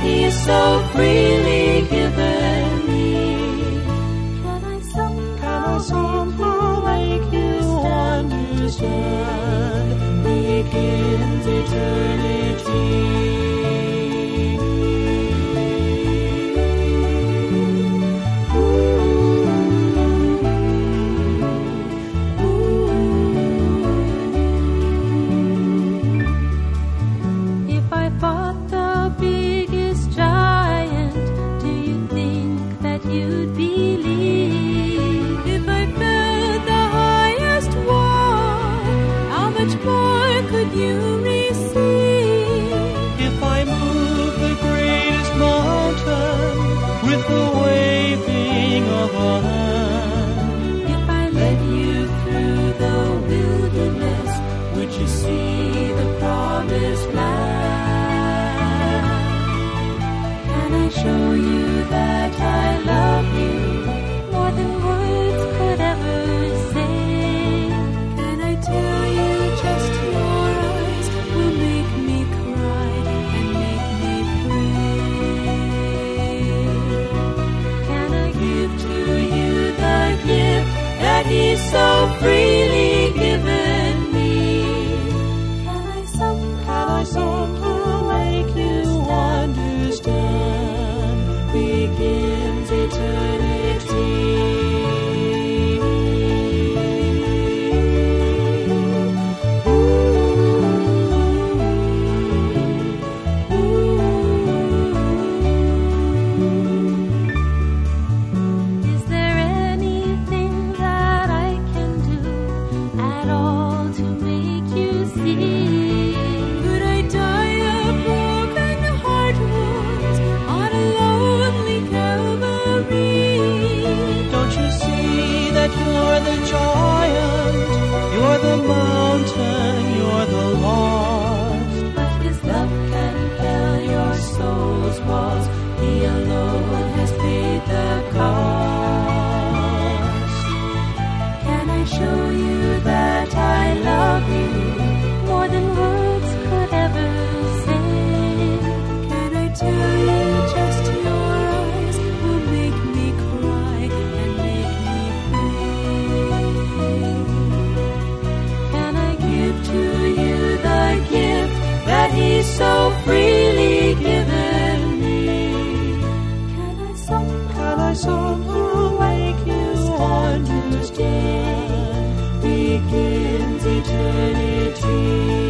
He's so freely given me. Can I somehow make you understand? Begins eternity. Show you that I love you more than words could ever say. Can I tell you just your eyes will make me cry and make me pray? Can I give to you the gift that He's so freely given me? Can I somehow make you understand? Begins eternity. Is there anything that I can do at all to make you see? Could I die a broken heart wounds on a lonely Calvary? Don't you see that you're the giant, you're the mountain, you're the lost? But His love can fill your soul's walls. He alone has paid the cost. Can I show you that I love you more than words could ever say? Can I tell you just your eyes will make me cry and make me pray? Can I give to you the gift that He's so freely given me? Can I somehow make you understand? Begins eternity.